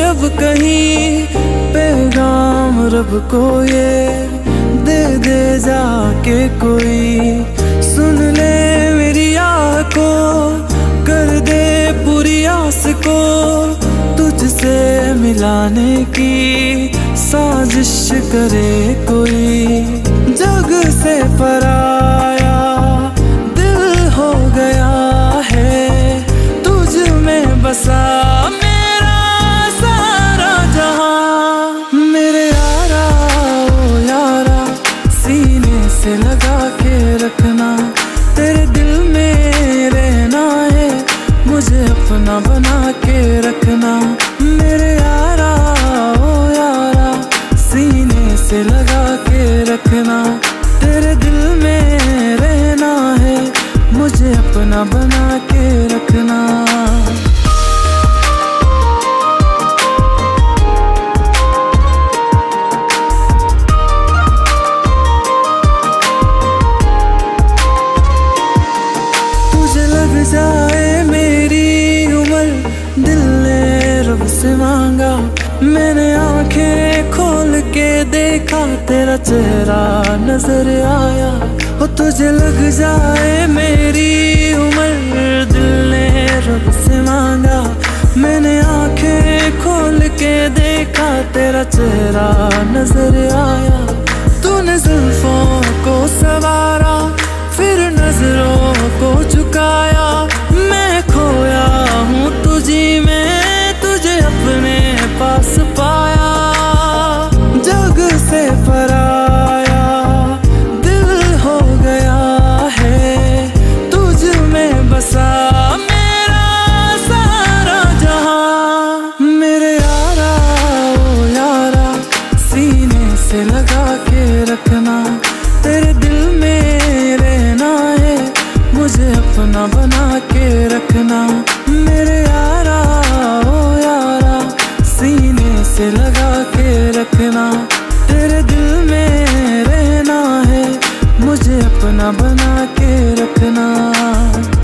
जब कहीं पैगाम रब को ये दे दे जाके कोई, सुन ले मेरी आह को, कर दे पूरी आस को, तुझसे मिलाने की साजिश करे कोई। जग से पराया दिल हो गया है, तुझ में बसा मेरा सारा जहां। मेरे यारा ओ यारा, सीने से लगा के रखना, तेरे दिल में रहना है, मुझे अपना बना के रखना। मेरे यारा ओ यारा, सीने से लगा के रखना, तेरे दिल में रहना है, मुझे अपना बना के रखना। तुझे लग जाए मेरी उम्र, दिल ने रब से मांगा, मैंने आंखें खोल के देखा, तेरा चेहरा नजर आया। हो तुझे लग जाए मेरी उम्र, दिल ने रब से मांगा, मैंने आंखें खोल के देखा, तेरा चेहरा नजर आया। तूने जुल्फों को सवारा, फिर नजरों को झुकाया, मैं खोया हूँ तुझी में, तुझे अपने पास पाया। जग से पराया दिल हो गया है, तुझ में बसा मेरा सारा जहां। मेरे यारा ओ यारा, सीने से लगा के रखना, तेरे दिल में रहना है, मुझे अपना बना के रखना। मेरे यारा ओ यारा, सीने से लगा के रखना, तेरे दिल में रहना है, मुझे अपना बना के रखना।